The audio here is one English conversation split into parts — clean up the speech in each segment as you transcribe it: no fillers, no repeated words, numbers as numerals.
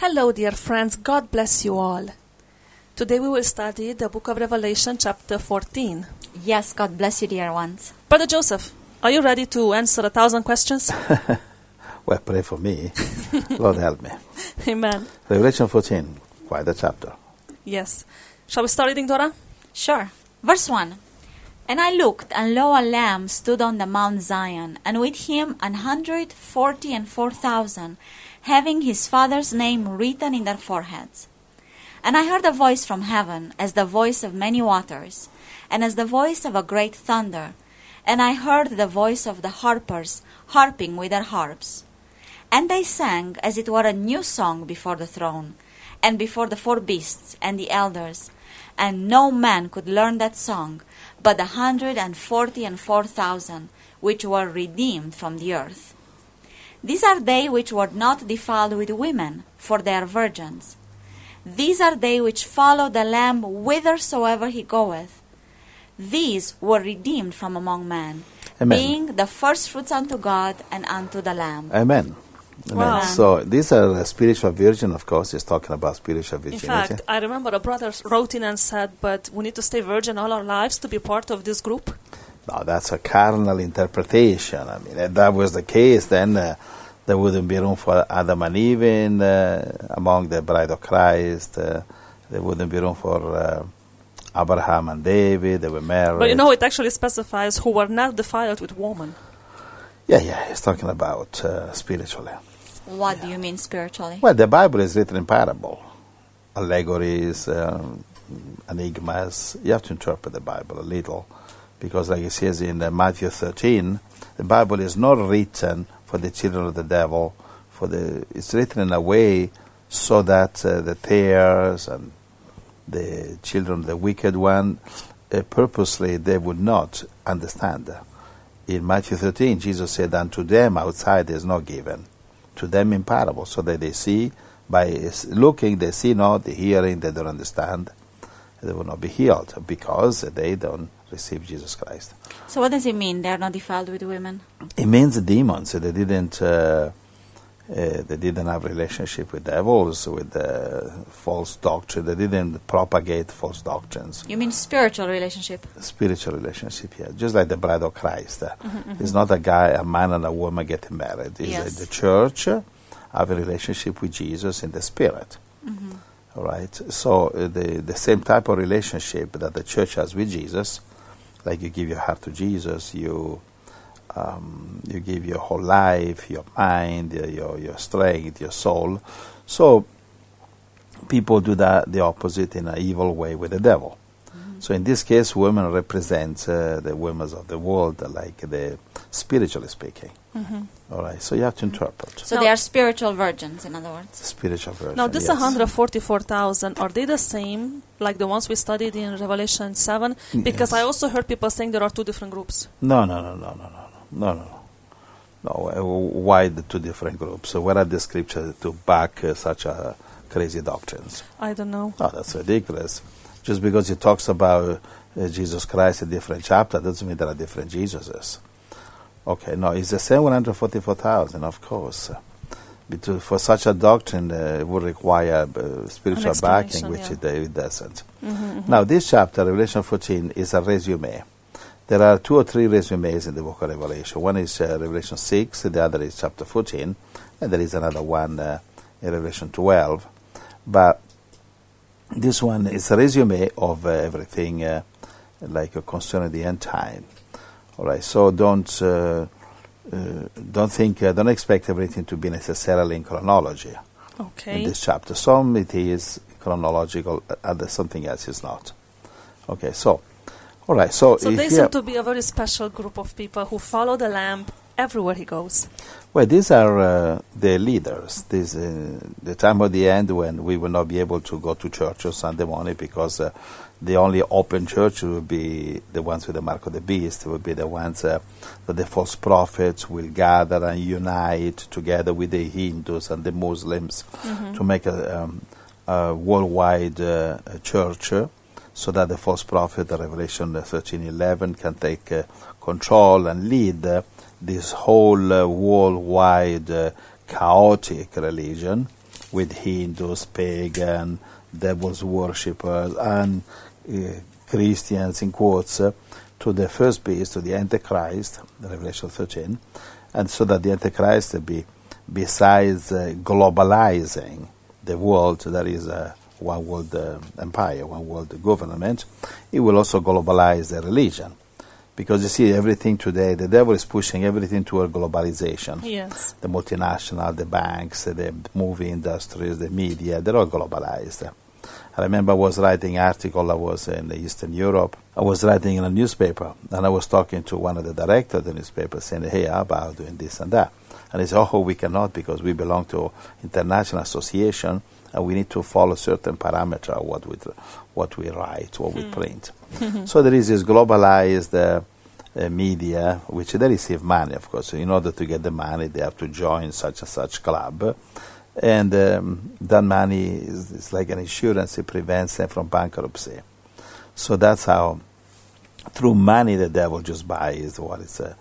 Hello, dear friends. God bless you all. Today we will study the book of Revelation, chapter 14. Yes, God bless you, dear ones. Brother Joseph, are you ready to answer 1,000 questions? Well, pray for me. Lord help me. Amen. Revelation 14, quite a chapter. Yes. Shall we start reading, Dora? Sure. Verse 1. And I looked, and lo, a Lamb stood on the Mount Zion, and with him 144,000, having his Father's name written in their foreheads. And I heard a voice from heaven, as the voice of many waters, and as the voice of a great thunder. And I heard the voice of the harpers harping with their harps. And they sang as it were a new song before the throne, and before the four beasts and the elders. And no man could learn that song, but 144,000 which were redeemed from the earth. These are they which were not defiled with women, for they are virgins. These are they which follow the Lamb whithersoever he goeth. These were redeemed from among men, Amen. being the firstfruits unto God and unto the Lamb. Amen. Amen. Wow. So these are a spiritual virgin, of course. He's talking about spiritual In virginity. fact, I remember a brother wrote in and said, but we need to stay virgin all our lives to be part of this group. No, that's a carnal interpretation. I mean, if that was the case, then there wouldn't be room for Adam and Eve among the bride of Christ. There wouldn't be room for Abraham and David. They were married. But you know, it actually specifies who were not defiled with woman. Yeah, he's talking about spiritually. What do you mean spiritually? Well, the Bible is written in parable, allegories, enigmas. You have to interpret the Bible a little, because like it says in Matthew 13, the Bible is not written for the children of the devil. It's written in a way so that the tares and the children of the wicked one, purposely they would not understand. In Matthew 13, Jesus said, unto them outside is not given, to them in parable, so that they see, by looking, they see not, the hearing, they don't understand, they will not be healed, because they don't receive Jesus Christ. So what does it mean, they are not defiled with women? It means demons. They didn't have relationship with devils, with false doctrine. They didn't propagate false doctrines. You mean spiritual relationship? Spiritual relationship, yeah. Just like the bride of Christ. It's not a man and a woman getting married. It's Yes. the church have a relationship with Jesus in the spirit. All right? So the same type of relationship that the church has with Jesus, like you give your heart to Jesus, you give your whole life, your mind, your strength, your soul. So people do that the opposite in an evil way with the devil. So in this case, women represent the women of the world, like the spiritually speaking. All right, so you have to interpret. So Now- they are spiritual virgins, in other words. Spiritual virgin. Now, this yes. 144,000, are they the same like the ones we studied in Revelation 7? Because Yes. I also heard people saying there are two different groups. No. Why the two different groups? So where are the scriptures to back such a crazy doctrines? I don't know. Oh, that's ridiculous. Just because it talks about Jesus Christ in different chapter doesn't mean there are different Jesuses. Okay, no, it's the same 144,000, of course. For such a doctrine, it would require spiritual backing, which explanation, it doesn't. Now, this chapter, Revelation 14, is a resume. There are 2 or 3 resumes in the book of Revelation. One is Revelation 6, the other is chapter 14, and there is another one in Revelation 12. But this one is a resume of everything concerning the end time. All right, so don't expect everything to be necessarily in chronology Okay. in this chapter. Some it is chronological, other something else is not. Okay, so all right, so So they here, seem to be a very special group of people who follow the Lamb everywhere he goes. well, these are the leaders. This the time of the end when we will not be able to go to church on Sunday morning because the only open church will be the ones with the mark of the beast. It will be the ones that the false prophets will gather and unite together with the Hindus and the Muslims to make a worldwide church, so that the false prophet, Revelation 13:11, can take control and lead this whole worldwide chaotic religion with Hindus, pagan, devil's worshippers, and Christians, in quotes, to the first beast, to the Antichrist, Revelation 13, and so that the Antichrist besides globalizing the world, that is one world empire, one world government, it will also globalize the religion. Because you see, everything today, the devil is pushing everything toward globalization. Yes. The multinational, the banks, the movie industries, the media, they're all globalized. I remember I was writing an article, I was in Eastern Europe. I was writing in a newspaper, and I was talking to one of the directors of the newspaper, saying, hey, how about doing this and that? And he said, oh, we cannot, because we belong to international association, and we need to follow certain parameter of what we write, what we print. So there is this globalized media, which they receive money, of course. So in order to get the money, they have to join such and such club. And that money is like an insurance. It prevents them from bankruptcy. So that's how, through money, the devil just buys what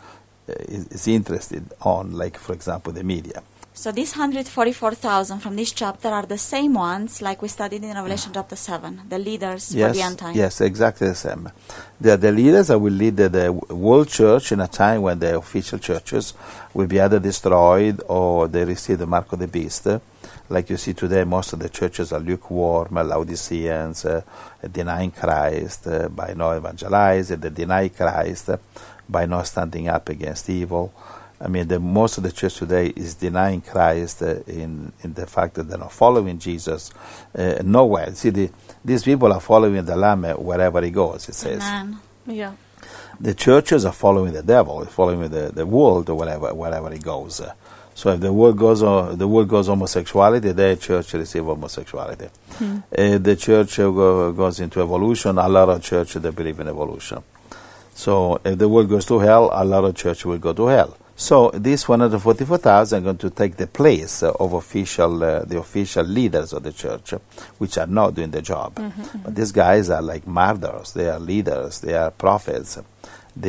is interested on, like, for example, the media. So these 144,000 from this chapter are the same ones like we studied in Revelation chapter 7, the leaders for the end time. Yes, exactly the same. They are the leaders that will lead the world church in a time when the official churches will be either destroyed or they receive the mark of the beast. Like you see today, most of the churches are lukewarm, Laodiceans, denying Christ by not evangelizing, they deny Christ by not standing up against evil. I mean, most of the church today is denying Christ in the fact that they're not following Jesus nowhere. See, these people are following the Lamb wherever he goes, it says. Amen. Yeah. The churches are following the devil, following the world or wherever he goes. So if the world goes homosexuality, the church receives homosexuality. If the church goes into evolution, a lot of churches, they believe in evolution. So if the world goes to hell, a lot of church will go to hell. So these 144,000 are going to take the place of the official leaders of the church, which are not doing the job. But these guys are like martyrs. They are leaders. They are prophets. They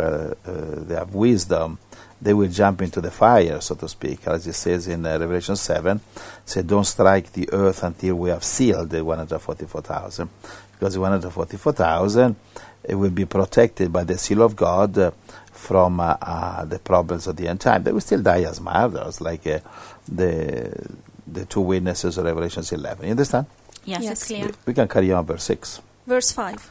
have wisdom. They will jump into the fire, so to speak, as it says in Revelation 7. Say, don't strike the earth until we have sealed the 144,000, because the 144,000 it will be protected by the seal of God from the problems of the end time. They will still die as martyrs, like the two witnesses of Revelation 11. You understand? Yes, it's clear. We can carry on verse 6. Verse 5.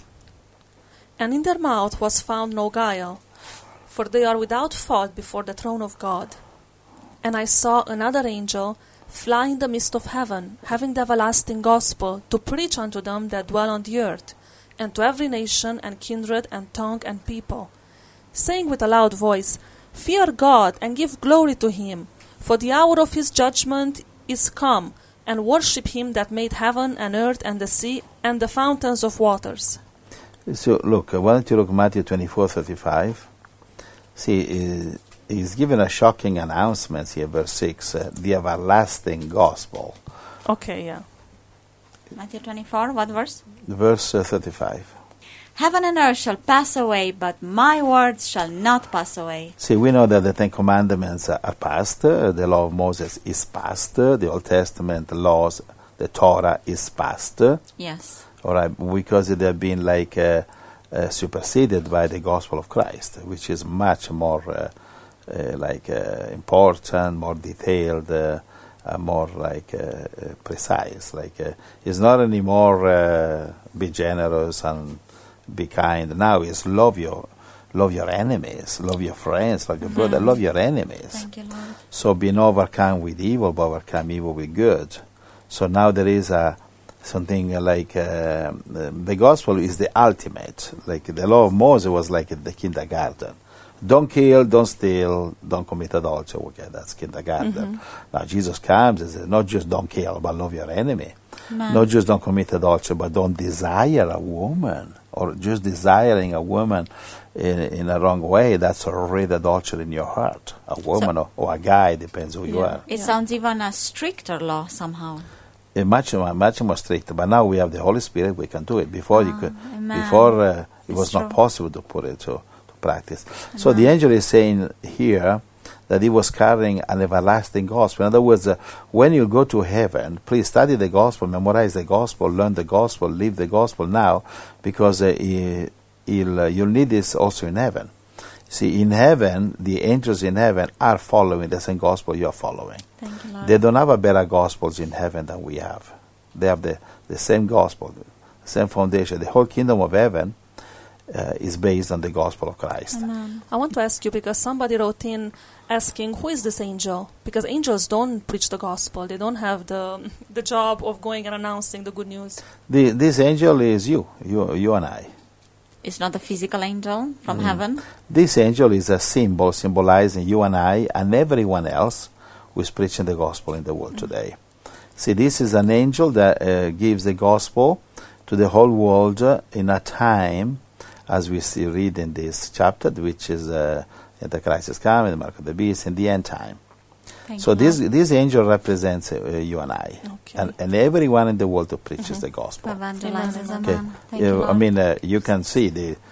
And in their mouth was found no guile, for they are without fault before the throne of God. And I saw another angel fly in the midst of heaven, having the everlasting gospel, to preach unto them that dwell on the earth, and to every nation and kindred and tongue and people, saying with a loud voice, Fear God, and give glory to him, for the hour of his judgment is come, and worship him that made heaven and earth and the sea and the fountains of waters. So look, why don't you look at Matthew 24:35? See, he's given a shocking announcement here, verse 6, the everlasting gospel. Okay, yeah. Matthew 24, what verse? Verse 35. Heaven and earth shall pass away, but my words shall not pass away. See, we know that the Ten Commandments are past. The law of Moses is past. The Old Testament laws, the Torah is past. Yes. All right, because they have been like superseded by the gospel of Christ, which is much more important, more detailed, more precise. It's not anymore be generous and be kind. Now it's love your enemies, love your friends, love your brother, love your enemies. Thank you, Lord. So being overcome with evil, but overcome evil with good. So now there is something like the gospel is the ultimate. Like the law of Moses was like the kindergarten. Don't kill, don't steal, don't commit adultery. Okay, that's kindergarten. Now Jesus comes and says, not just don't kill, but love your enemy. Amen. Not just don't commit adultery, but don't desire a woman. Or just desiring a woman in a wrong way, that's already adultery in your heart. A woman or a guy, depends who you are. It sounds even a stricter law somehow. Much more strict, but now we have the Holy Spirit, we can do it. Before you could, amen. Before it was not possible to put it to practice. Amen. So the angel is saying here that he was carrying an everlasting gospel. In other words, when you go to heaven, please study the gospel, memorize the gospel, learn the gospel, live the gospel now, because you'll need this also in heaven. See, in heaven, the angels in heaven are following the same gospel you're following. Thank you, Lord. They don't have a better gospels in heaven than we have. They have the same gospel, the same foundation. The whole kingdom of heaven is based on the gospel of Christ. Amen. I want to ask you, because somebody wrote in asking, who is this angel? Because angels don't preach the gospel. They don't have the job of going and announcing the good news. This angel is you and I. It's not a physical angel from heaven. This angel is a symbol symbolizing you and I and everyone else who is preaching the gospel in the world today. See, this is an angel that gives the gospel to the whole world in a time, as we read in this chapter, which is the Christ is coming, the mark of the beast, in the end time. So this angel represents you and I, and everyone in the world who preaches the gospel. Evangelizes, Okay. amen. Thank you, Lord. I mean, you can see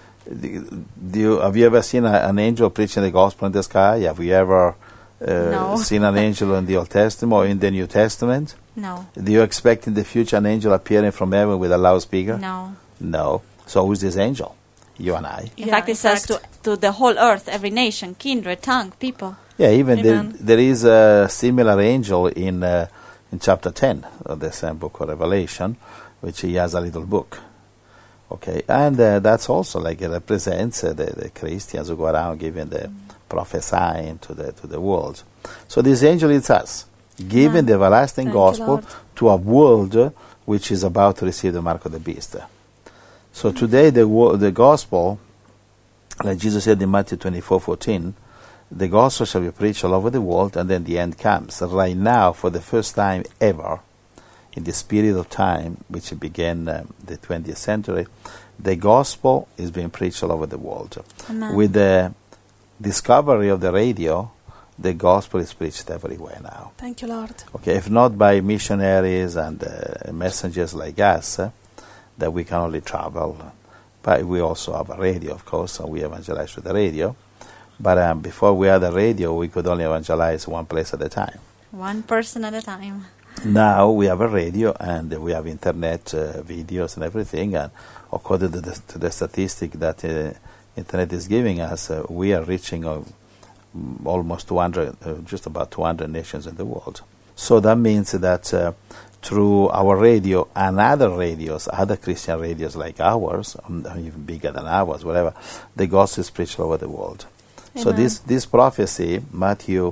have you ever seen an angel preaching the gospel in the sky? Have you ever No. seen an angel in the Old Testament or in the New Testament? No. Do you expect in the future an angel appearing from heaven with a loudspeaker? No. No. So who's this angel? You and I. In fact, it says to the whole earth, every nation, kindred, tongue, people. Yeah, even Amen. there is a similar angel in chapter 10 of the same book of Revelation, which he has a little book. Okay, and that's also like it represents the Christians who go around giving the prophesying to the world. So this angel is us, giving the everlasting Thank you, gospel Lord. to a world which is about to receive the mark of the beast. So today the gospel, like Jesus said in Matthew 24:14, the gospel shall be preached all over the world, and then the end comes. Right now, for the first time ever, in this period of time, which began the 20th century, the gospel is being preached all over the world. Amen. With the discovery of the radio, the gospel is preached everywhere now. Thank you, Lord. Okay, if not by missionaries and messengers like us, that we can only travel. But we also have a radio, of course, and we evangelize with the radio. But before we had a radio, we could only evangelize one place at a time. One person at a time. Now we have a radio and we have internet videos and everything. And according to the statistic that internet is giving us, we are reaching almost 200, just about 200 nations in the world. So that means that through our radio and other radios, other Christian radios like ours, even bigger than ours, whatever, the gospel is preached all over the world. So Amen. this prophecy, Matthew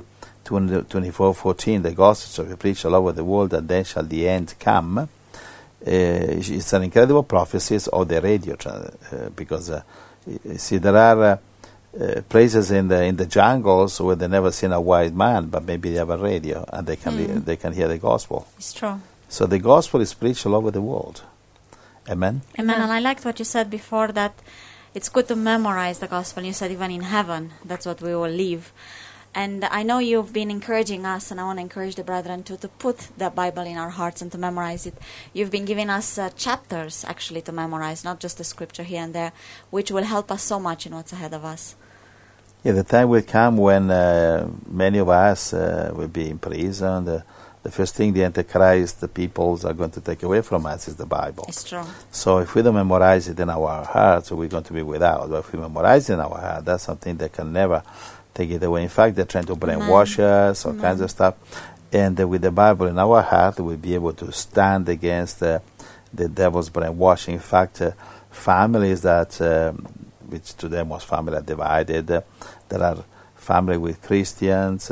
24:14, the gospel shall be preached all over the world, and then shall the end come. It's an incredible prophecy of the radio, because you see there are places in the jungles where they never seen a white man, but maybe they have a radio and they can hear the gospel. It's true. So the gospel is preached all over the world. Amen. Amen. And I liked what you said before, that it's good to memorize the gospel. You said even in heaven, that's what we will live. And I know you've been encouraging us, and I want to encourage the brethren to put the Bible in our hearts and to memorize it. You've been giving us chapters, actually, to memorize, not just the scripture here and there, which will help us so much in what's ahead of us. Yeah, the time will come when many of us will be in prison. The first thing the Antichrist, the peoples are going to take away from us is the Bible. It's true. So if we don't memorize it in our hearts, we're going to be without. But if we memorize it in our heart, that's something that can never take it away. In fact, they're trying to brainwash us, all kinds of stuff. And with the Bible in our heart, we'll be able to stand against the devil's brainwashing. In fact, families that, which today most families are divided, there are family with Christians,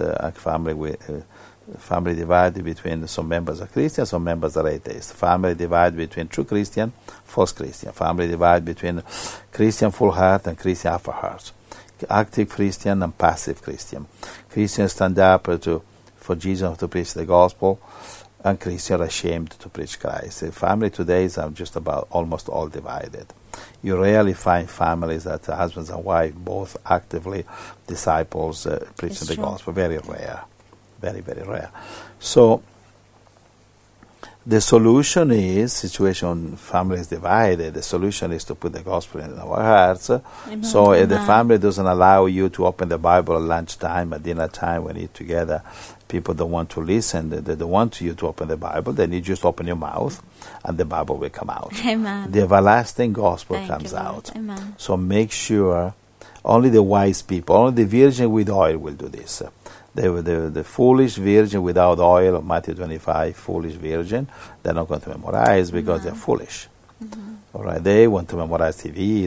family divided between some members are Christians, some members are atheists. Family divided between true Christian, false Christian. Family divided between Christian full heart and Christian half heart. Active Christian and passive Christian. Christians stand up for Jesus to preach the gospel, and Christians are ashamed to preach Christ. The family today is just about almost all divided. You rarely find families that husbands and wife both actively disciples preaching the gospel. Very rare. Very, very rare. So The solution is, situation, family is divided, the solution is to put the gospel in our hearts. Amen. So if the Amen. family doesn't allow you to open the Bible at lunchtime, at dinner time, when you eat together, people don't want to listen, they don't want you to open the Bible, then you just open your mouth and the Bible will come out. Amen. The everlasting gospel Thank comes you, Lord. out. Amen. So make sure only the wise people, only the virgin with oil will do this. The foolish virgin without oil of Matthew 25, foolish virgin, they're not going to memorize because they're foolish. All right, they want to memorize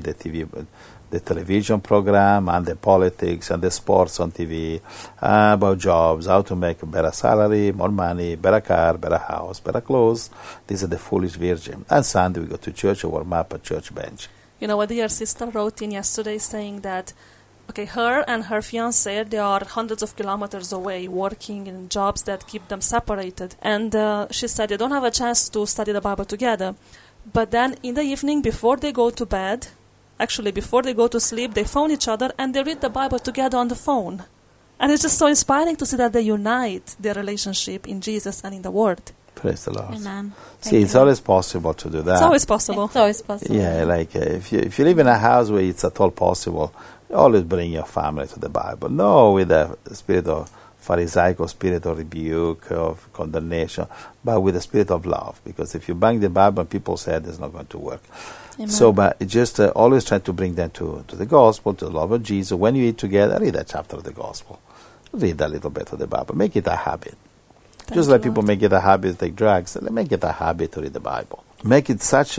the television program and the politics and the sports on TV, about jobs, how to make a better salary, more money, better car, better house, better clothes. These are the foolish virgin. And Sunday we go to church or warm up at church bench. You know, a dear sister wrote in yesterday saying that, okay, her and her fiancé, they are hundreds of kilometers away, working in jobs that keep them separated. And she said they don't have a chance to study the Bible together. But then in the evening, before they go to bed, actually before they go to sleep, they phone each other and they read the Bible together on the phone. And it's just so inspiring to see that they unite their relationship in Jesus and in the Word. Praise the Lord. Amen. See, it's always possible to do that. It's always possible. It's always possible. Yeah, like if you live in a house where it's at all possible, always bring your family to the Bible. No with a spirit of Pharisaical spirit of rebuke, of condemnation, but with the spirit of love. Because if you bang the Bible and people's head, it's not going to work. Amen. So, but just always try to bring them to the gospel, to the love of Jesus. When you eat together, read a chapter of the gospel. Read a little bit of the Bible. Make it a habit. Thank Just you, like people Lord. make it a habit to take drugs, make it a habit to read the Bible. Make it such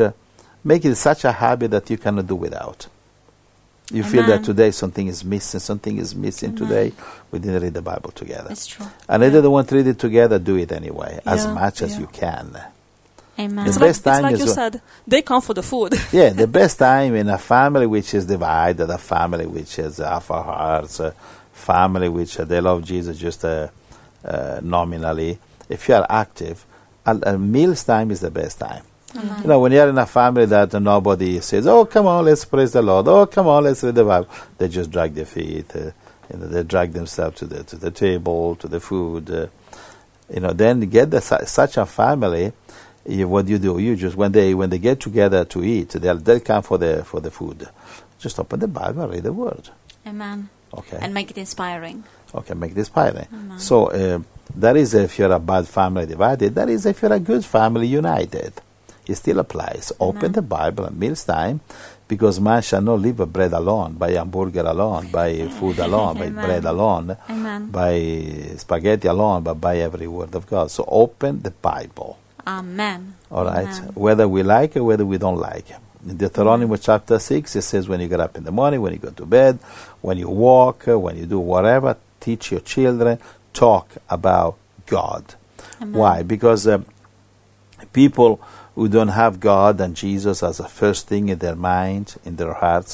a habit that you cannot do without. You feel that Amen. today something is missing today, we didn't read the Bible together. It's true. And if they don't want to read it together, do it anyway, as Yeah, much as yeah. you can. Amen. The It's best like, time it's like is you when- said, they come for the food. Yeah, the best time in a family which is divided, a family which is half our hearts, a family which they love Jesus just nominally. If you are active, a meals time is the best time. Amen. You know, when you're in a family that nobody says, "Oh, come on, let's praise the Lord. Oh, come on, let's read the Bible," they just drag their feet. They drag themselves to the table, to the food. Then get such a family. What you do? You just when they get together to eat, they'll come for the food. Just open the Bible, read the Word. Amen. Okay. And make it inspiring. Okay, make this inspiring. Amen. So that is if you're a bad family divided. That is if you're a good family united. It still applies. Open Amen. the Bible at meals time, because man shall not live by bread alone, by hamburger alone, by food alone, by Amen. bread alone, Amen. by spaghetti alone, but by every word of God. So open the Bible. Amen. All right, Amen. whether we like it, whether we don't like it. In Deuteronomy chapter 6, it says when you get up in the morning, when you go to bed, when you walk, when you do whatever, teach your children, talk about God. Amen. Why? Because people who don't have God and Jesus as a first thing in their mind, in their hearts,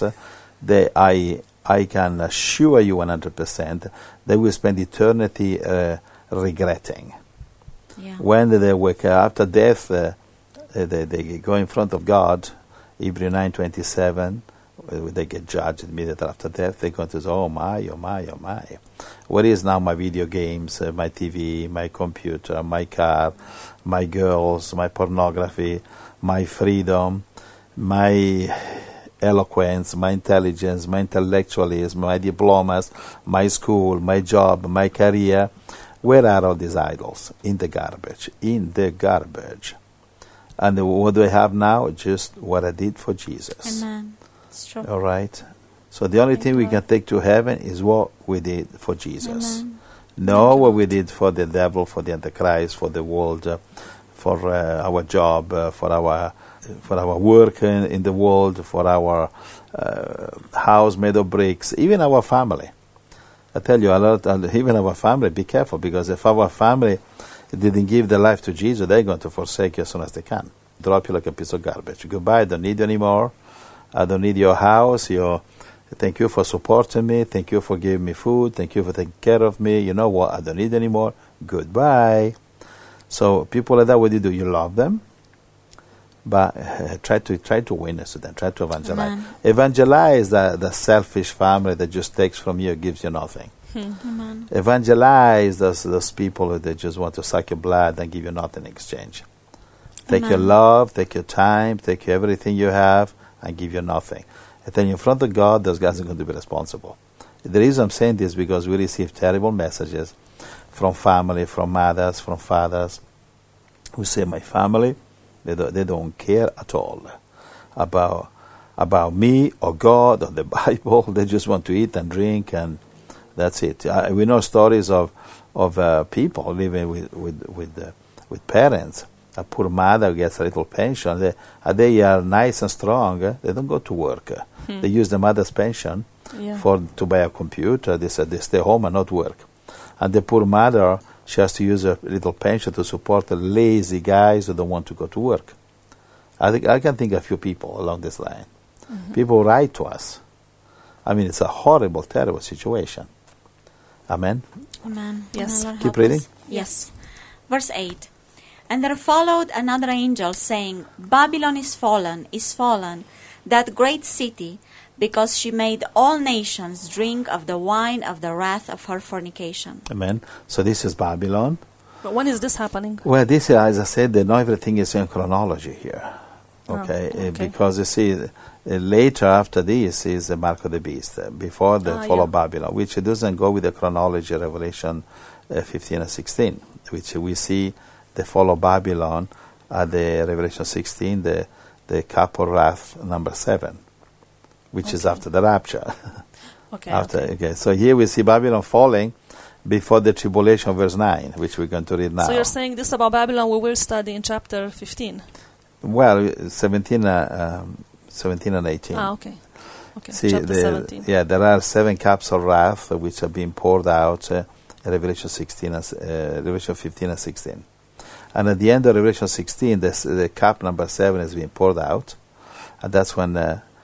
I can assure you 100%, they will spend eternity regretting. Yeah. When they wake up after death, they go in front of God. Hebrews 9:27, they get judged immediately after death. They're going to say, "Oh my, oh my, oh my! What is now my video games, my TV, my computer, my car, my girls, my pornography, my freedom, my eloquence, my intelligence, my intellectualism, my diplomas, my school, my job, my career? Where are all these idols? In the garbage. In the garbage. And what do I have now? Just what I did for Jesus. Amen. It's true. All right? So the only Thank thing we you. can take to heaven is what we did for Jesus. Amen. No, Thank you, what we did for the devil, for the Antichrist, for the world, for our job, for our work in the world, for our house made of bricks, even our family. I tell you, even our family, be careful, because if our family didn't give their life to Jesus, they're going to forsake you as soon as they can. Drop you like a piece of garbage. Goodbye, I don't need you anymore. I don't need your house. Thank you for supporting me. Thank you for giving me food. Thank you for taking care of me. You know what? I don't need anymore. Goodbye. So people like that, what do? You love them, but try to witness to them. Try to evangelize. Amen. Evangelize the selfish family that just takes from you, gives you nothing. Amen. Evangelize those people that just want to suck your blood and give you nothing in exchange. Take your Amen. love, take your time, take everything you have, and give you nothing. And then in front of God, those guys are going to be responsible. The reason I'm saying this is because we receive terrible messages from family, from mothers, from fathers, who say, my family, they don't care at all about me or God or the Bible. They just want to eat and drink, and that's it. We know stories of people living with parents. A poor mother gets a little pension. They are nice and strong. They don't go to work. They use the mother's pension to buy a computer. They stay home and not work. And the poor mother, she has to use a little pension to support the lazy guys who don't want to go to work. I can think of a few people along this line. People write to us. I mean, it's a horrible, terrible situation. Amen? Amen. Yes. Amen. Lord, Keep help reading. us. Yes. Verse 8. And there followed another angel, saying, Babylon is fallen, that great city, because she made all nations drink of the wine of the wrath of her fornication. Amen. So this is Babylon. But when is this happening? Well, this, as I said, not everything is in chronology here. Okay? Okay. Because you see, later after this is the mark of the beast, before the fall of Babylon, which doesn't go with the chronology, Revelation 15 and 16, which we see the fall of Babylon at the Revelation 16, the cup of wrath number 7, which is after the rapture. Okay. So here we see Babylon falling before the tribulation, verse 9, which we're going to read now. So you're saying this about Babylon we will study in chapter 15? Well, 17 and 18. Okay. See, chapter 17. Yeah, there are 7 cups of wrath which are being poured out in Revelation 16 and Revelation 15 and 16. And at the end of Revelation 16, the cup number 7 is being poured out, and that's when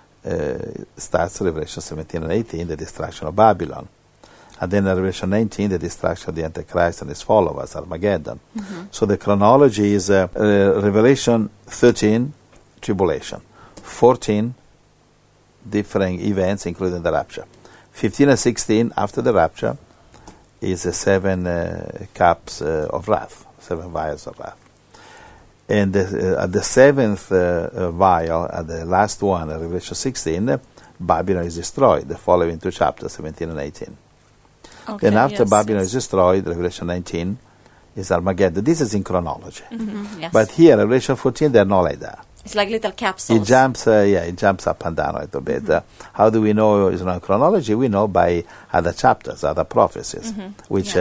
starts Revelation 17 and 18, the destruction of Babylon. And then in Revelation 19, the destruction of the Antichrist and his followers, Armageddon. So the chronology is Revelation 13, tribulation. 14, different events, including the rapture. 15 and 16, after the rapture, is the 7 cups of wrath, 7 vials of wrath. And at the 7th vial, at the last one, Revelation 16, Babylon is destroyed, the following 2 chapters, 17 and 18. Okay, Then after Babylon is destroyed, Revelation 19 is Armageddon. This is in chronology. Yes. But here, Revelation 14, they're not like that. It's like little capsules. It jumps up and down a little bit. How do we know it's not chronology? We know by other chapters, other prophecies, which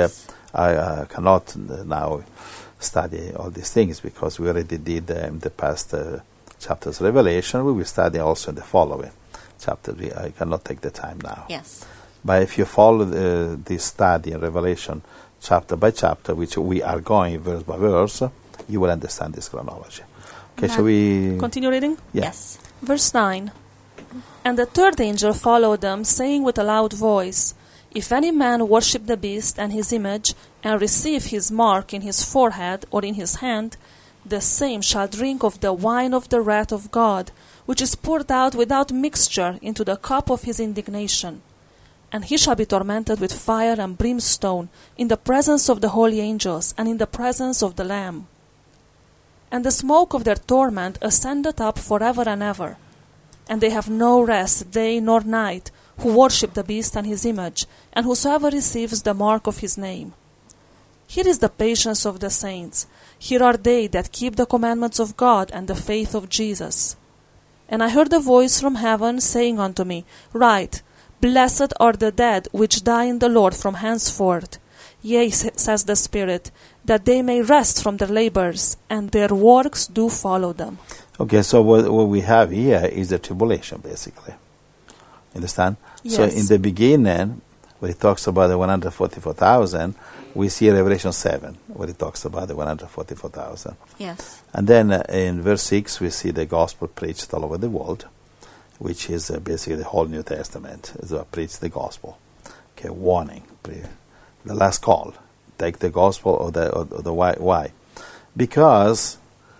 I cannot now study all these things because we already did in the past chapters of Revelation. We will study also in the following chapter. I cannot take the time now. Yes. But if you follow this study in Revelation chapter by chapter, which we are going verse by verse, you will understand this chronology. Okay, shall we continue reading? Yeah. Yes. Verse 9. And the third angel followed them, saying with a loud voice, If any man worship the beast and his image, and receive his mark in his forehead or in his hand, the same shall drink of the wine of the wrath of God, which is poured out without mixture into the cup of his indignation. And he shall be tormented with fire and brimstone in the presence of the holy angels and in the presence of the Lamb. And the smoke of their torment ascendeth up forever and ever. And they have no rest day nor night, who worship the beast and his image, and whosoever receives the mark of his name. Here is the patience of the saints. Here are they that keep the commandments of God and the faith of Jesus. And I heard a voice from heaven saying unto me, Write, Blessed are the dead which die in the Lord from henceforth. Yea, says the Spirit, that they may rest from their labors, and their works do follow them. Okay, so what we have here is the tribulation, basically. Understand? Yes. So in the beginning, when it talks about the 144,000, we see Revelation 7, where it talks about the 144,000. Yes. And then in verse 6, we see the gospel preached all over the world, which is basically the whole New Testament. So preach the gospel. Okay, warning. The last call. Take the gospel or the why. Why? Because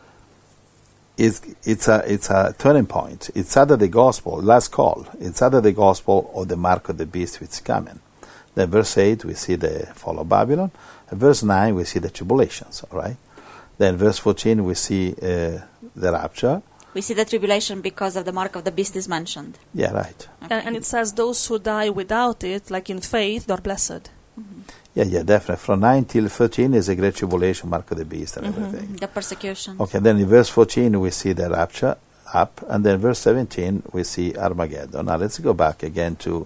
it's a turning point. It's either the gospel, last call. It's either the gospel or the mark of the beast which is coming. Then verse 8, we see the fall of Babylon. And verse 9, we see the tribulations. All right. Then verse 14 we see the rapture. We see the tribulation because of the mark of the beast is mentioned. Yeah, right. And it says those who die without it, like in faith, they're blessed. Yeah, definitely. From 9 till 13 is a great tribulation, mark of the beast and everything. The persecution. Okay, then in verse 14 we see the rapture up, and then verse 17 we see Armageddon. Now let's go back again to,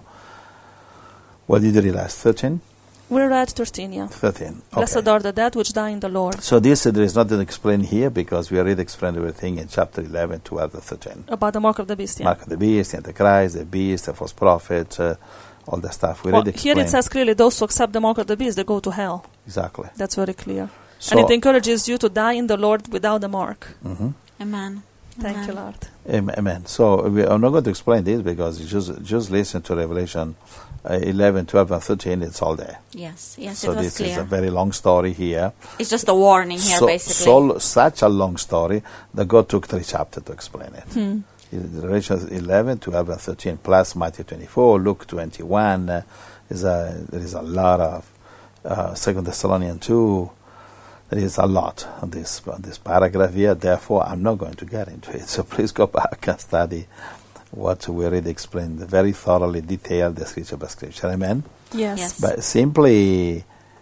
what did you read last? 13? We read 13, yeah. 13. Okay. Blessed are the dead which die in the Lord. So this there is nothing explained here because we already explained everything in chapter 11, 12, and 13. About the mark of the beast, yeah. Mark of the beast, the Antichrist, the beast, the false prophet, all that stuff. We already explained. Here it says clearly those who accept the mark of the beast, they go to hell. Exactly. That's very clear. So, and it encourages you to die in the Lord without the mark. Amen. Thank you, Lord. Amen. So I'm not going to explain this because you just listen to Revelation 11, 12, and 13. It's all there. Yes, So it was this clear. is a very long story here. It's just a warning here, basically. Such a long story that God took 3 chapters to explain it. Revelation 11, 12, and 13, plus Matthew 24, Luke 21. There is a lot of 2 Thessalonians 2. There is a lot on this paragraph here. Therefore, I'm not going to get into it. So please go back and study what we already explained, very thoroughly detailed, the scripture by scripture. Amen? Yes. But simply,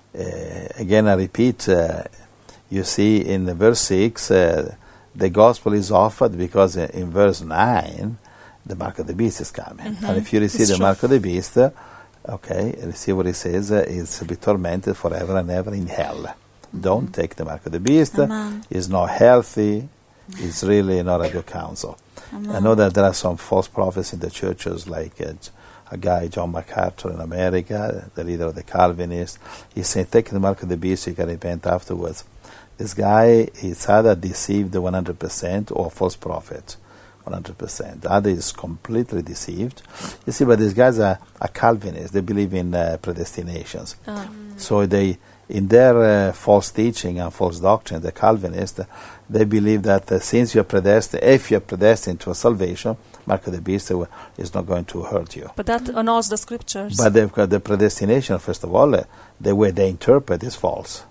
again, I repeat, you see in verse 6, the gospel is offered because in verse 9, the mark of the beast is coming. And if you receive the mark of the beast, okay, receive what it says, is to be tormented forever and ever in hell. Don't take the mark of the beast. Amen. It's not healthy. It's really not a good counsel. I know that there are some false prophets in the churches, like a guy, John MacArthur in America, the leader of the Calvinists. He's saying, take the mark of the beast, you can repent afterwards. This guy is either deceived 100% or false prophet 100%. The other is completely deceived. You see, but these guys are Calvinists. They believe in predestinations. So they, in their false teaching and false doctrine, the Calvinists, they believe that since you're predestined, if you're predestined to a salvation, mark of the beast is not going to hurt you. But that annuls the scriptures. But they've got the predestination, first of all, the way they interpret is false.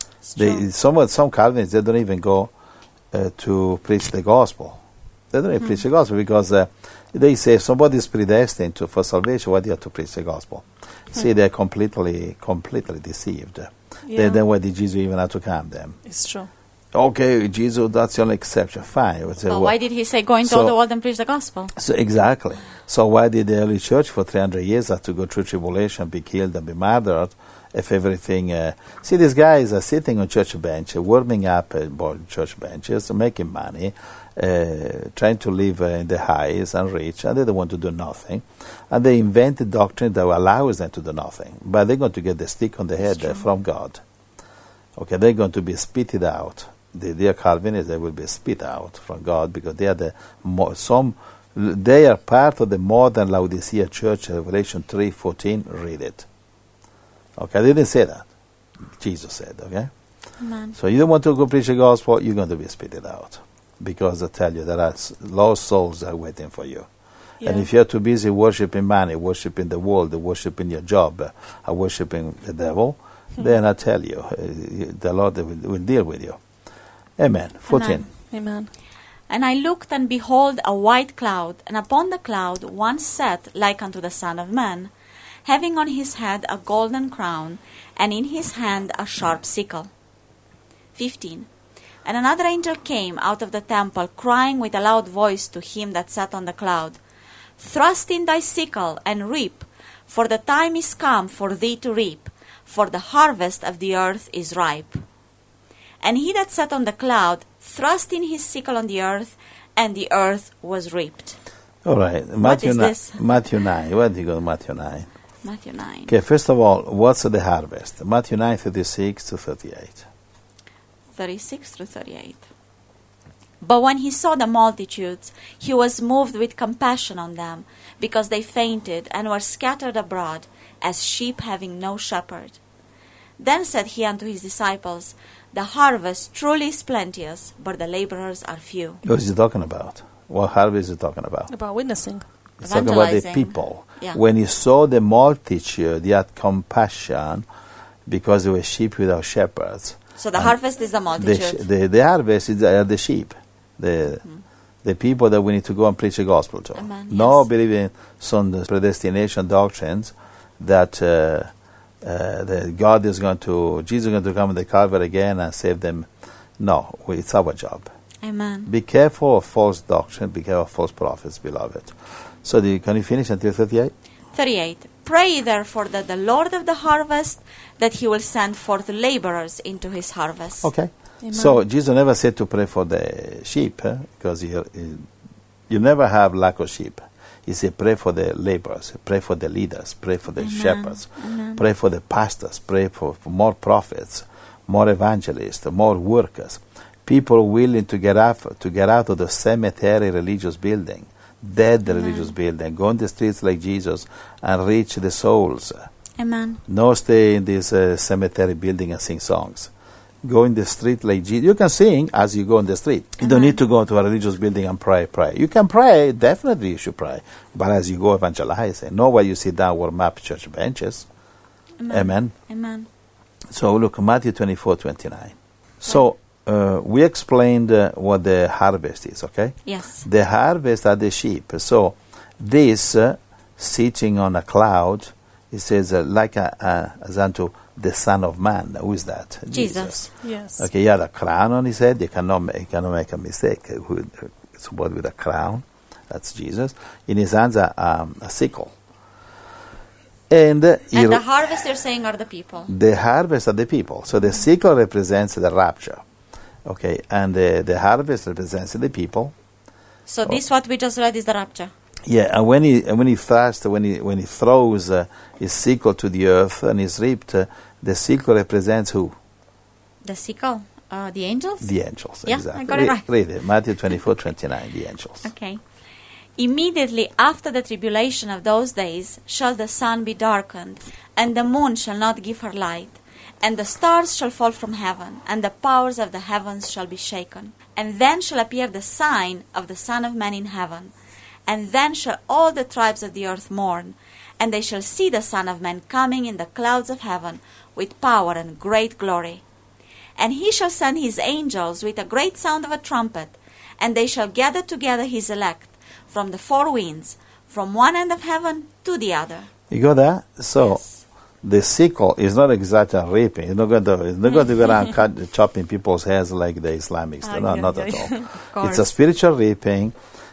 Some Calvinists, they don't even go to preach the gospel. They don't even preach the gospel because they say if somebody is predestined for salvation, why do you have to preach the gospel? See, they're completely deceived. Yeah. Then why did Jesus even have to come then? It's true. Okay, Jesus, that's the only exception. Fine. But why did he say, go into all the world and preach the gospel? So exactly. So why did the early church for 300 years have to go through tribulation, be killed and be murdered, if everything... See, these guys are sitting on church benches, warming up church benches, making money, trying to live in the highs and rich, and they don't want to do nothing. And they invent a doctrine that allows them to do nothing. But they're going to get the stick on the head from God. Okay, they're going to be spitted out. The dear Calvinists, they will be spit out from God because they are they are part of the modern Laodicea church. Revelation 3:14. Read it. Okay, I didn't say that. Jesus said. Okay. Amen. So you don't want to go preach the gospel, you're going to be spitted out because I tell you there are lost souls that are waiting for you. Yeah. And if you're too busy worshiping money, worshiping the world, worshiping your job, worshiping the devil, then I tell you, the Lord will deal with you. Amen. 14. Amen. And I looked, and behold, a white cloud, and upon the cloud one sat like unto the Son of Man, having on his head a golden crown, and in his hand a sharp sickle. 15. And another angel came out of the temple, crying with a loud voice to him that sat on the cloud, Thrust in thy sickle, and reap, for the time is come for thee to reap, for the harvest of the earth is ripe. And he that sat on the cloud thrust in his sickle on the earth, and the earth was reaped. All right. What is this? Matthew 9. Where do you go to Matthew 9? Matthew 9. Okay, first of all, what's the harvest? Matthew 9, 36 to 38. 36 through 38. But when he saw the multitudes, he was moved with compassion on them, because they fainted and were scattered abroad, as sheep having no shepherd. Then said he unto his disciples, The harvest truly is plenteous, but the laborers are few. What is he talking about? What harvest is he talking about? About witnessing. He's talking about the Evangelizing. people. Yeah. When he saw the multitude, he had compassion because they were sheep without shepherds. So the harvest is the multitude. The harvest is the sheep, the people that we need to go and preach the gospel to. Amen. No Yes. believing some predestination doctrines that that God is going to, Jesus is going to come in the Calvary again and save them. No, it's our job. Amen. Be careful of false doctrine, be careful of false prophets, beloved. So can you finish until 38? 38. Pray ye therefore that the Lord of the harvest, that he will send forth laborers into his harvest. Okay. Amen. So Jesus never said to pray for the sheep, because you never have lack of sheep. He said pray for the laborers, pray for the leaders, pray for the Amen. shepherds, Amen. pray for the pastors, pray for more prophets, more evangelists, more workers, people willing to get out of the cemetery religious building, dead religious building, go in the streets like Jesus and reach the souls. Amen. No stay in this cemetery building and sing songs. Go in the street like Jesus. You can sing as you go in the street. You don't need to go to a religious building and pray. You can pray, definitely you should pray. But as you go evangelize, know where you sit down, warm up church benches. Amen. Amen. So look, Matthew 24:29. So we explained what the harvest is, okay? Yes. The harvest are the sheep. So this sitting on a cloud, it says like as unto the Son of Man. Who is that? Jesus. Yes. Okay, he had a crown on his head. You cannot make a mistake. Somebody with a crown, that's Jesus. In his hands a sickle. And the harvest, you're saying, are the people. The harvest are the people. So the sickle represents the rapture. Okay, and the harvest represents the people. So this what we just read is the rapture. Yeah, and when he throws his sickle to the earth and is reaped, the sickle represents who? The sickle, the angels? The angels, Yeah, exactly. I got it right. Read it, Matthew 24:29, the angels. Okay. Immediately after the tribulation of those days shall the sun be darkened, and the moon shall not give her light, and the stars shall fall from heaven, and the powers of the heavens shall be shaken. And then shall appear the sign of the Son of Man in heaven. And then shall all the tribes of the earth mourn, and they shall see the Son of Man coming in the clouds of heaven with power and great glory. And he shall send his angels with a great sound of a trumpet, and they shall gather together his elect from the four winds, from one end of heaven to the other. You got that? So Yes. the sickle is not exactly reaping. It's not going to go around chopping people's heads like the Islamics. Not at all. It's a spiritual reaping.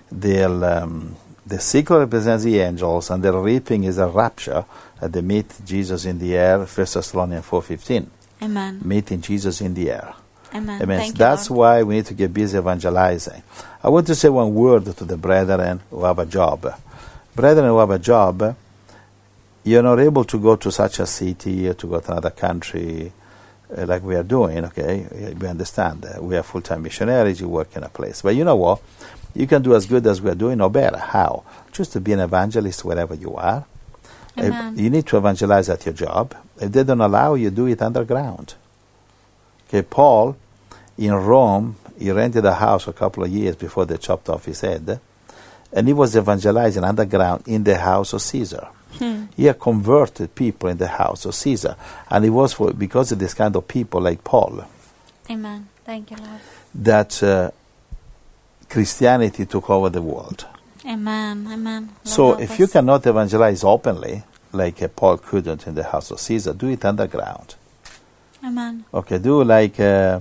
The sickle represents the angels, and the reaping is a rapture. They meet Jesus in the air. 1 Thessalonians 4:15. Amen. Meeting Jesus in the air. Amen. Amen. Thank you, That's Lord. why we need to get busy evangelizing. I want to say one word to the brethren who have a job. Brethren who have a job, you're not able to go to such a city or to go to another country like we are doing, okay? We understand. We are full-time missionaries, you work in a place. But you know what? You can do as good as we are doing or better. How? Just to be an evangelist wherever you are. Amen. You need to evangelize at your job. If they don't allow you, do it underground. Okay, Paul, in Rome, he rented a house a couple of years before they chopped off his head, and he was evangelizing underground in the house of Caesar. He had converted people in the house of Caesar, and it was because of this kind of people like Paul Amen. Thank you, Lord. that Christianity took over the world. Amen. Amen. Lord, So help if us. you cannot evangelize openly, like Paul couldn't in the house of Caesar, do it underground. Amen. Okay, do like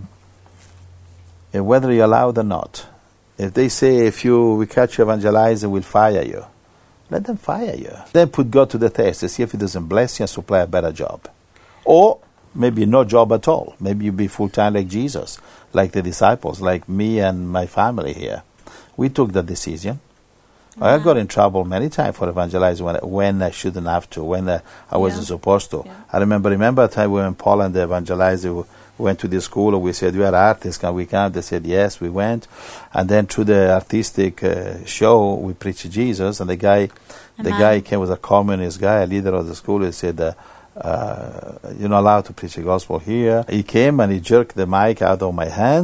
whether you're allowed or not. If they say we catch you evangelizing, we'll fire you. Let them fire you. Then put God to the test to see if He doesn't bless you and supply a better job. Or maybe no job at all. Maybe you be full-time like Jesus, like the disciples, like me and my family here. We took the decision. I got in trouble many times for evangelizing when I shouldn't have to, when I wasn't supposed to. Yeah. I remember a time we were in Poland, they evangelized, we went to the school, we said, we are artists, can we come? They said, yes, we went. And then through the artistic show, we preached Jesus, and the guy came, was a communist guy, a leader of the school, he said, you're not allowed to preach the gospel here. He came and he jerked the mic out of my hands,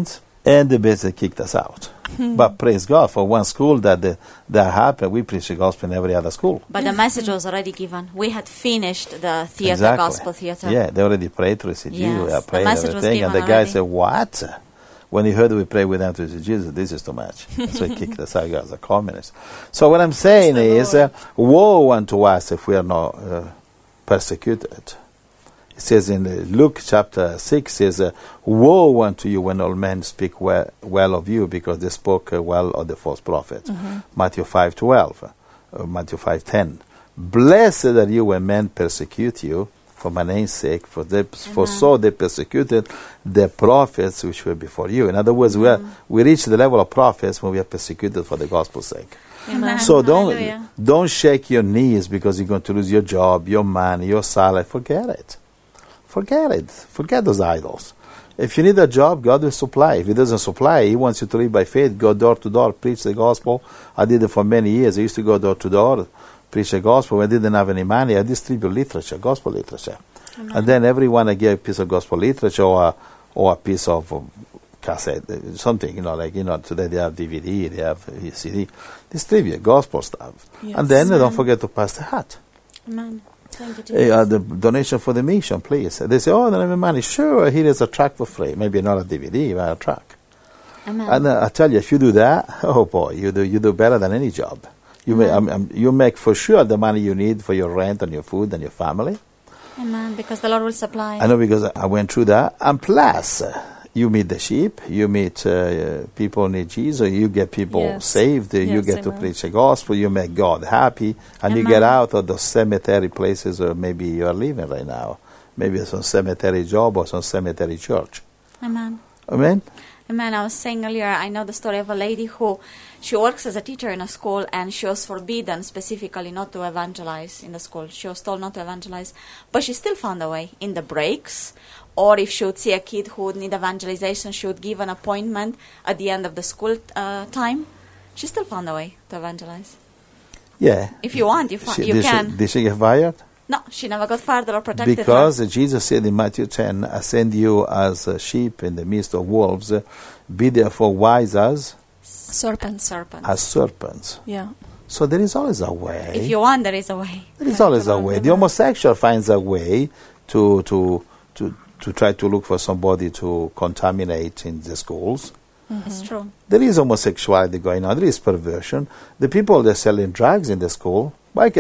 And they basically kicked us out. But praise God for one school that happened. We preach the gospel in every other school. But the message was already given. We had finished the theater, Exactly. gospel theater. Yeah, they already prayed to receive Jesus. Yes, We have the prayed message was everything. And the given guy already. said, what? When he heard we pray with them to receive Jesus, this is too much. So he kicked us out as a communist. So what I'm saying Praise the is, woe unto us if we are not persecuted. It says in Luke chapter 6, says, woe unto you when all men speak well of you, because they spoke well of the false prophet. Matthew 5:12, Matthew 5:10. Blessed are you when men persecute you for my name's sake, for so they persecuted the prophets which were before you. In other words, we reach the level of prophets when we are persecuted for the gospel's sake. Amen. So Hallelujah. don't shake your knees because you're going to lose your job, your money, your salary. Forget it. Forget it. Forget those idols. If you need a job, God will supply. If He doesn't supply, He wants you to live by faith, go door to door, preach the gospel. I did it for many years. I used to go door to door, preach the gospel. When I didn't have any money, I distribute literature, gospel literature. Amen. And then everyone I gave a piece of gospel literature or a piece of cassette, something, today they have DVD, they have CD. Distribute gospel stuff. Yes. And then don't forget to pass the hat. Amen. Thank you, Jesus. The donation for the mission, please. They say, I don't have any money. Sure, here is a track for free. Maybe not a DVD, but a track. Amen. And I tell you, if you do that, oh boy, you do better than any job. You make for sure the money you need for your rent and your food and your family. Amen. Because the Lord will supply. I know because I went through that. And plus, you meet the sheep, you meet people who need Jesus, you get people saved, you Yes, get to amen. preach the gospel, you make God happy, and you Amen. get out of those cemetery places where maybe you are living right now. Maybe some cemetery job or some cemetery church. Amen. Amen? Amen. I was saying earlier, I know the story of a lady who, she works as a teacher in a school, and she was forbidden specifically not to evangelize in the school. She was told not to evangelize, but she still found a way in the breaks, or if she would see a kid who would need evangelization, she would give an appointment at the end of the school time. She still found a way to evangelize. Yeah. If you want, you can. Did she get fired? No, she never got fired or protected Because her. Jesus said in Matthew 10, I send you as sheep in the midst of wolves. Be therefore wise as Serpents. as serpents. Yeah. So there is always a way. If you want, there is a way. There is always a way. The homosexual finds a way to try to look for somebody to contaminate in the schools. It's true. There is homosexuality going on. There is perversion. The people that are selling drugs in the school. Why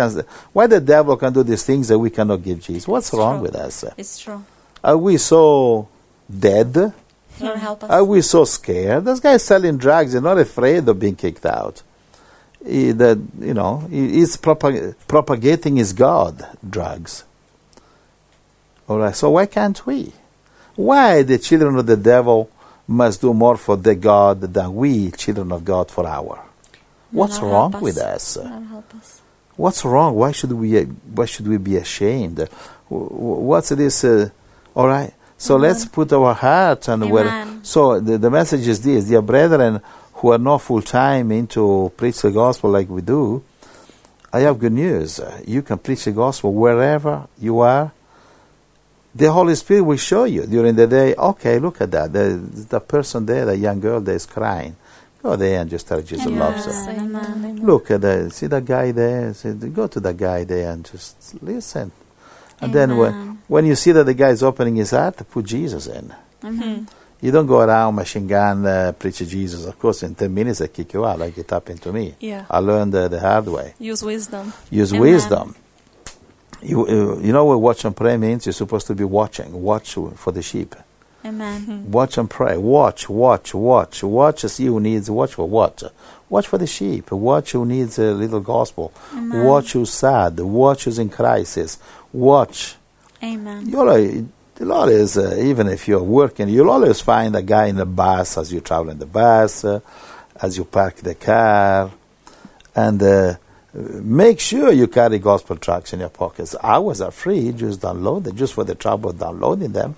the devil can do these things that we cannot give Jesus? What's wrong true. with us? It's true. Are we so dead? Lord help us. Are we so scared? This guy is selling drugs. He's not afraid of being kicked out. He's propagating his God, drugs. All right. So why can't we? Why the children of the devil must do more for the God than we, children of God, for our? What's Lord wrong help with us. us? Lord help us. What's wrong? Why should we be ashamed? What's this? All right. So let's put our heart and Amen. So the message is this: dear brethren who are not full time into preach the gospel like we do, I have good news. You can preach the gospel wherever you are. The Holy Spirit will show you during the day. Okay, look at that. The person there, the young girl that is crying. Go there and just tell Jesus Amen. loves her. Amen. Look at that. See that guy there? Go to that guy there and just listen. And then when you see that the guy is opening his heart, put Jesus in. Amen. You don't go around machine gun preach Jesus. Of course, in 10 minutes I kick you out like it happened to me. Yeah. I learned the hard way. Use wisdom. Use Amen. wisdom. You know what watch and pray means? You're supposed to be watching. Watch for the sheep. Amen. Watch and pray. Watch. Watch to see who needs. Watch for what? Watch for the sheep. Watch who needs a little gospel. Amen. Watch who's sad. Watch who's in crisis. Watch. Amen. You'll always, even if you're working, you'll always find a guy in the bus as you travel in the bus, as you park the car, and make sure you carry gospel tracts in your pockets. Ours are free, just download them, just for the trouble of downloading them.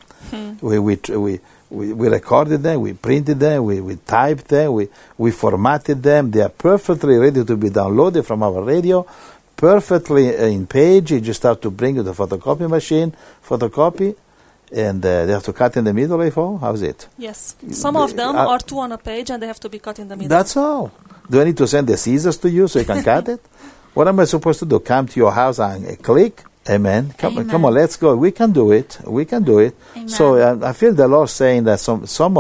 We recorded them, we printed them, we typed them, we formatted them. They are perfectly ready to be downloaded from our radio, perfectly in page. You just have to bring the photocopy machine, photocopy, And they have to cut in the middle, how's it? Yes. Some of them are 2 on a page and they have to be cut in the middle. That's all. Do I need to send the scissors to you so you can cut it? What am I supposed to do? Come to your house and click? Amen. Come on, let's go. We can do it. We can do it. Amen. So I feel the Lord saying that some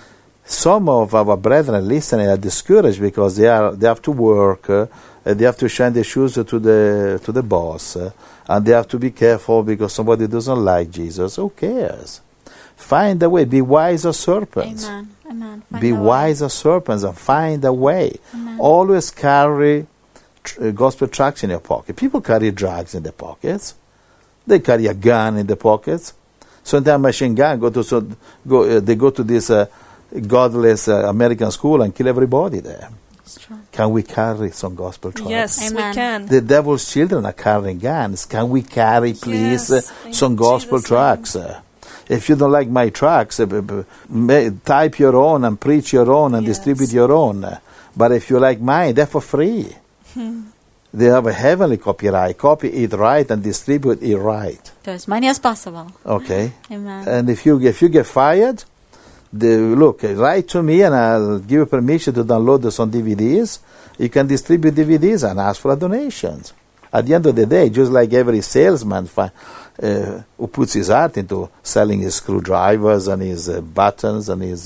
of our brethren listening are discouraged because they have to work. They have to shine their shoes to the boss, and they have to be careful because somebody doesn't like Jesus. Who cares? Find a way. Be wise as serpents. Amen. Be wise as serpents and find a way. Amen. Always carry gospel tracts in your pocket. People carry drugs in their pockets. They carry a gun in their pockets. Sometimes machine gun they go to this godless American school and kill everybody there. It's true. Can we carry some gospel tracts? Yes, Amen. we can. The devil's children are carrying guns. Can we carry, please, Yes, some in gospel Jesus' tracts? If you don't like my tracts, type your own and preach your own and Yes. distribute your own. But if you like mine, they're for free. They have a heavenly copyright. Copy it right and distribute it right. To as many as possible. Okay? Amen. And if you get fired, write to me and I'll give you permission to download this on DVDs. You can distribute DVDs and ask for donations. At the end of the day, just like every salesman who puts his heart into selling his screwdrivers and his buttons and his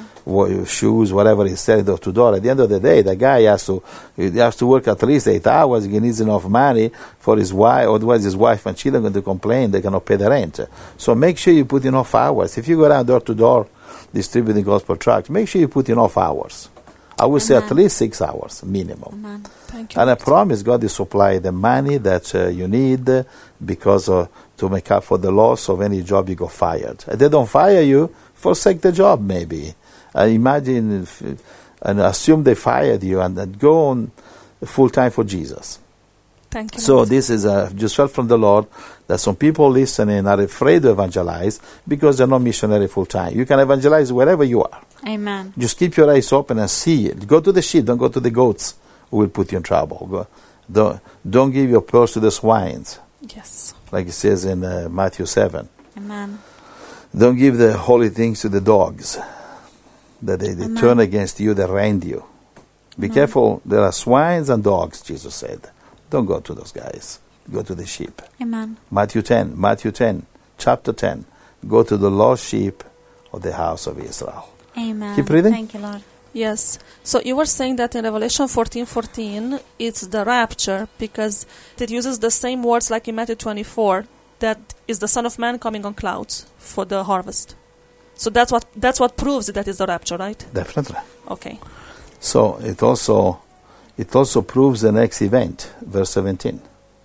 shoes, whatever he's selling door to door, at the end of the day, the guy has to work at least 8 hours. He needs enough money for his wife, otherwise his wife and children are going to complain they cannot pay the rent. So make sure you put enough hours. If you go around door to door distributing gospel tracts, make sure you put enough hours. I would say at least 6 hours minimum. Amen. Thank you. And I promise God will supply the money that you need because to make up for the loss of any job you got fired. If they don't fire you, forsake the job maybe. Imagine and assume they fired you and then go on full time for Jesus. Thank you. So Lord. this is just felt from the Lord that some people listening are afraid to evangelize because they're not missionary full time. You can evangelize wherever you are. Amen. Just keep your eyes open and see it. Go to the sheep, don't go to the goats who will put you in trouble. Don't give your purse to the swines, Yes. like it says in Matthew 7. Amen. Don't give the holy things to the dogs, that they turn against you, they rend you. Be careful, there are swines and dogs, Jesus said. Don't go to those guys. Go to the sheep. Amen. Matthew 10, chapter 10. Go to the lost sheep of the house of Israel. Amen. Keep reading. Thank you, Lord. Yes. So you were saying that in Revelation 14:14, it's the rapture because it uses the same words like in Matthew 24, that is the Son of Man coming on clouds for the harvest. So that's what proves that is the rapture, right? Definitely. Okay. So it also proves the next event, verse 17.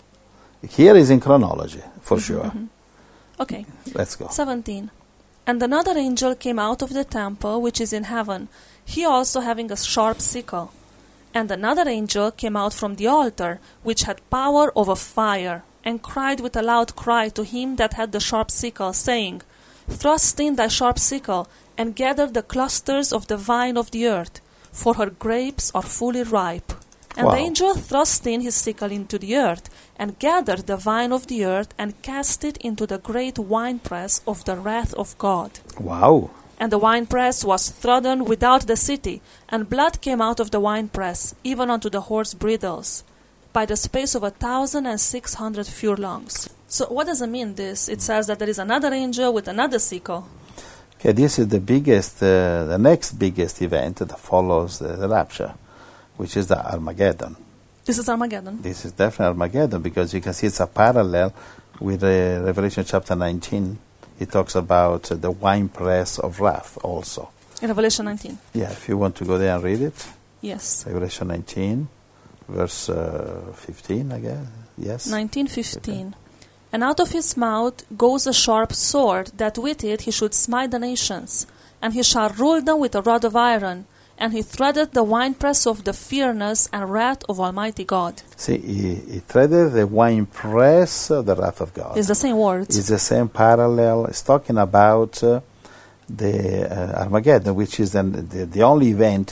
Here is in chronology, for sure. Okay. Let's go. 17. And another angel came out of the temple which is in heaven, he also having a sharp sickle. And another angel came out from the altar, which had power over fire, and cried with a loud cry to him that had the sharp sickle, saying, Thrust in thy sharp sickle, and gather the clusters of the vine of the earth, for her grapes are fully ripe. And Wow. the angel thrust in his sickle into the earth, and gathered the vine of the earth, and cast it into the great winepress of the wrath of God. Wow. And the winepress was trodden without the city, and blood came out of the winepress, even unto the horse bridles, by the space of 1,600 furlongs. So what does it mean, this? It says that there is another angel with another sickle. Okay, this is the next biggest event that follows the rapture, which is the Armageddon. This is Armageddon. This is definitely Armageddon because you can see it's a parallel with Revelation chapter 19. It talks about the winepress of wrath also. In Revelation 19. Yeah, if you want to go there and read it. Yes. Revelation 19, verse 15, I guess. Yes. 19:15. And out of his mouth goes a sharp sword, that with it he should smite the nations, and he shall rule them with a rod of iron, and he threaded the winepress of the fierceness and wrath of Almighty God. See, he threaded the winepress of the wrath of God. It's the same words. It's the same parallel. It's talking about the Armageddon, which is the only event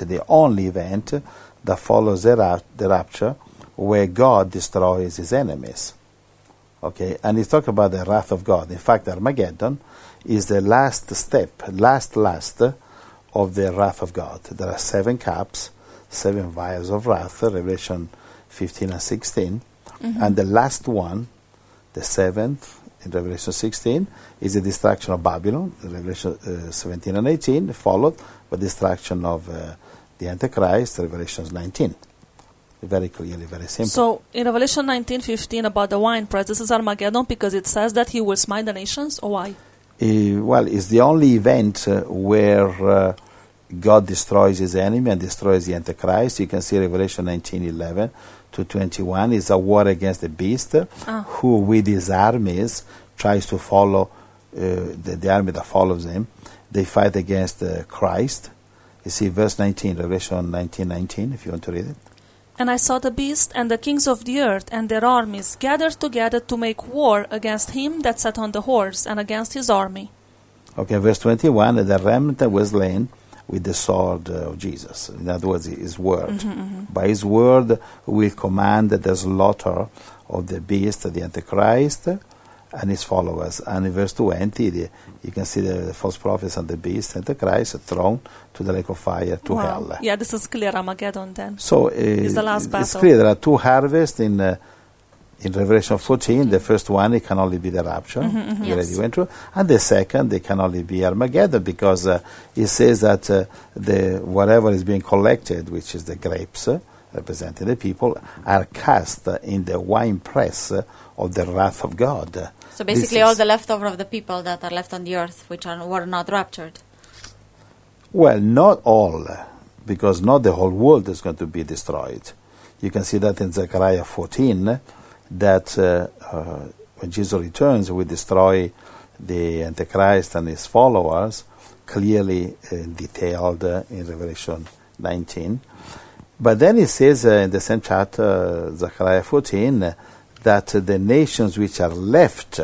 that follows the rapture, where God destroys his enemies. Okay, and he's talking about the wrath of God. In fact, Armageddon is the last step, last of the wrath of God. There are 7 cups, 7 vials of wrath, Revelation 15 and 16. And the last one, the 7th, in Revelation 16, is the destruction of Babylon, Revelation 17 and 18, followed by destruction of the Antichrist, Revelation 19. Very clearly, very simple. So, in Revelation 19:15 about the winepress, this is Armageddon because it says that he will smite the nations, or why? Well, it's the only event where God destroys his enemy and destroys the Antichrist. You can see Revelation 19:11 to 21 is a war against the beast, who with his armies tries to follow the army that follows him. They fight against Christ. You see verse 19, Revelation 19:19, if you want to read it. And I saw the beast and the kings of the earth and their armies gathered together to make war against him that sat on the horse and against his army. Okay, verse 21, the remnant was slain with the sword of Jesus. In other words, his word. By his word, we command the slaughter of the beast, the Antichrist, and his followers. And in verse 20, you can see the false prophets and the beast, Antichrist, thrown to the lake of fire, to hell. Yeah, this is clear Armageddon then. So it's the last battle. It's clear there are 2 harvests in Revelation 14. The first one, it can only be the rapture. We already went through. And the second, it can only be Armageddon, because it says that whatever is being collected, which is the grapes, representing the people, are cast in the wine press of the wrath of God. So basically all the leftover of the people that are left on the earth, which were not raptured. Well, not all, because not the whole world is going to be destroyed. You can see that in Zechariah 14, that when Jesus returns, we destroy the Antichrist and his followers, clearly detailed in Revelation 19. But then it says in the same chapter, Zechariah 14, that the nations which are left,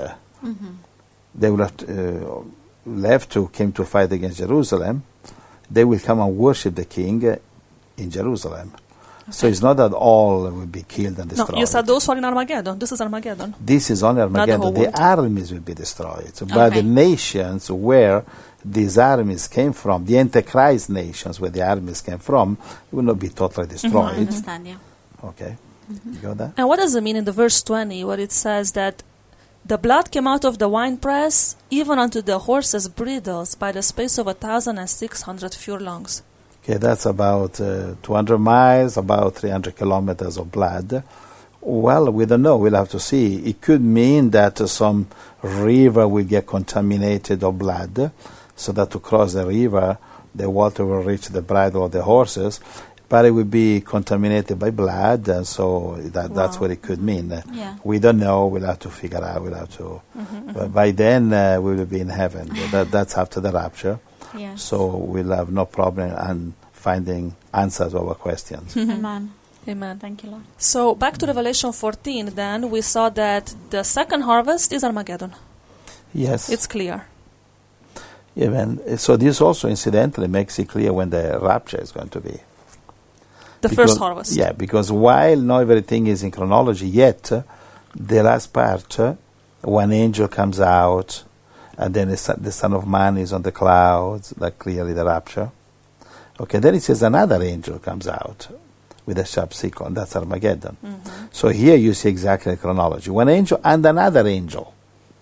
they will have left who came to fight against Jerusalem, they will come and worship the king in Jerusalem. Okay. So it's not that all will be killed and destroyed. No, you said those are in Armageddon. This is Armageddon. This is only Armageddon. The armies will be destroyed. But the nations where these armies came from, the Antichrist nations where the armies came from, will not be totally destroyed. I understand, yeah. Okay. You got that? And what does it mean in the verse 20 where it says that the blood came out of the winepress even unto the horses' bridles by the space of 1,600 furlongs? Okay, that's about 200 miles, about 300 kilometers of blood. Well, we don't know. We'll have to see. It could mean that some river will get contaminated of blood, so that to cross the river, the water will reach the bridle of the horses, but it will be contaminated by blood, and so that's what it could mean. We don't know. We'll have to figure out. We'll have to. But by then, we will be in heaven. That's after the rapture. Yes. So we'll have no problem in finding answers to our questions. Amen. Amen. Thank you, Lord. So back to Revelation 14, then we saw that the second harvest is Armageddon. Yes. It's clear. Amen. So this also incidentally makes it clear when the rapture is going to be. First harvest. Yeah, because while not everything is in chronology yet, the last part, one angel comes out, and then the Son of Man is on the clouds, like clearly the rapture. Okay, then it says another angel comes out with a sharp sickle, and that's Armageddon. So here you see exactly the chronology. One angel and another angel.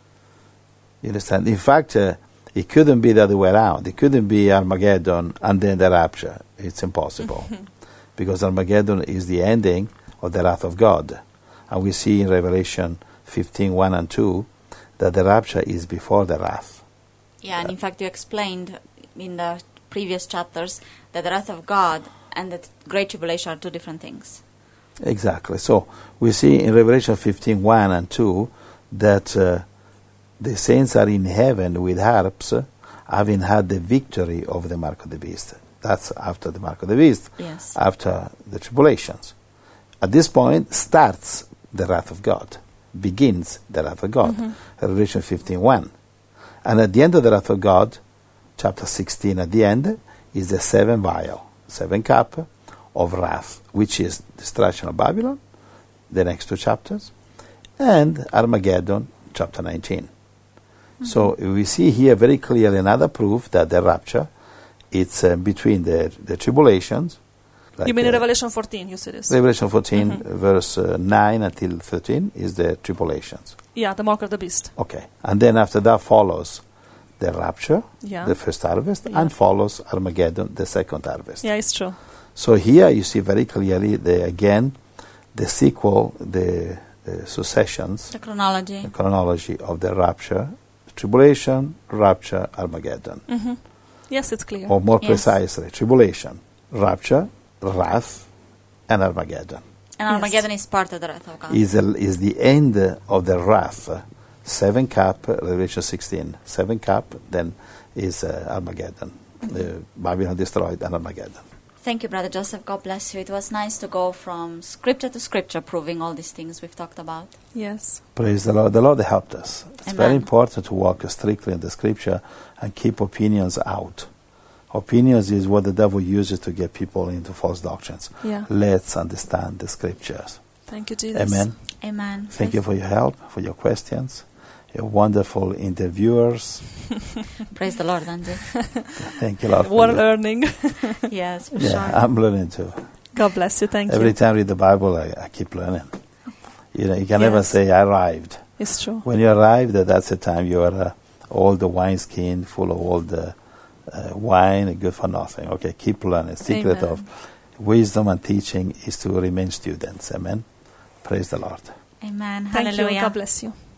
You understand? In fact, it couldn't be the other way around. It couldn't be Armageddon and then the rapture. It's impossible. Because Armageddon is the ending of the wrath of God. And we see in Revelation 15, 1 and 2, that the rapture is before the wrath. Yeah, and in fact you explained in the previous chapters that the wrath of God and the Great Tribulation are two different things. Exactly. So we see in Revelation 15, 1 and 2 that the saints are in heaven with harps, having had the victory over the mark of the beast. That's after the mark of the beast, yes. After the tribulations. At this point starts the wrath of God, begins the wrath of God. Revelation 15:1. And at the end of the wrath of God, chapter 16 at the end, is the 7 vial, 7 cup of wrath, which is destruction of Babylon, the next 2 chapters, and Armageddon, chapter 19. So we see here very clearly another proof that the rapture, it's between the tribulations. Like, You mean in Revelation 14, you see this? Revelation 14, verse 9 until 13 is the tribulations. Yeah, the mark of the beast. Okay. And then after that follows the rapture, Yeah. the first harvest, Yeah. and follows Armageddon, the second harvest. Yeah, it's true. So here you see very clearly, the sequel, the successions, The chronology. the chronology of the rapture, tribulation, rapture, Armageddon. Yes, it's clear. Or more Yes. precisely, tribulation, rapture, wrath, and Armageddon. And Yes. Armageddon is part of the wrath of God. Is the end of the wrath. 7 cup, Revelation 16. 7 cup, then is Armageddon. Babylon destroyed and Armageddon. Thank you, Brother Joseph. God bless you. It was nice to go from scripture to scripture, proving all these things we've talked about. Yes. Praise the Lord. The Lord helped us. It's Amen. very important to walk strictly in the scripture and keep opinions out. Opinions is what the devil uses to get people into false doctrines. Yeah. Let's understand the scriptures. Thank you, Jesus. Amen. Amen. Thank you for your help, for your questions. You're wonderful interviewers. Praise the Lord, Angie. Thank you, Lord. for We're your- learning. Yes, for Yeah, sure. I'm learning too. God bless you. Thank Every you. time I read the Bible, I keep learning. You can never Yes. say, I arrived. It's true. When you arrive, that's the time you are all the wineskin full of all the wine, good for nothing. Okay, keep learning. Secret Amen. of wisdom and teaching is to remain students. Amen. Praise the Lord. Amen. Thank Hallelujah. you. God bless you.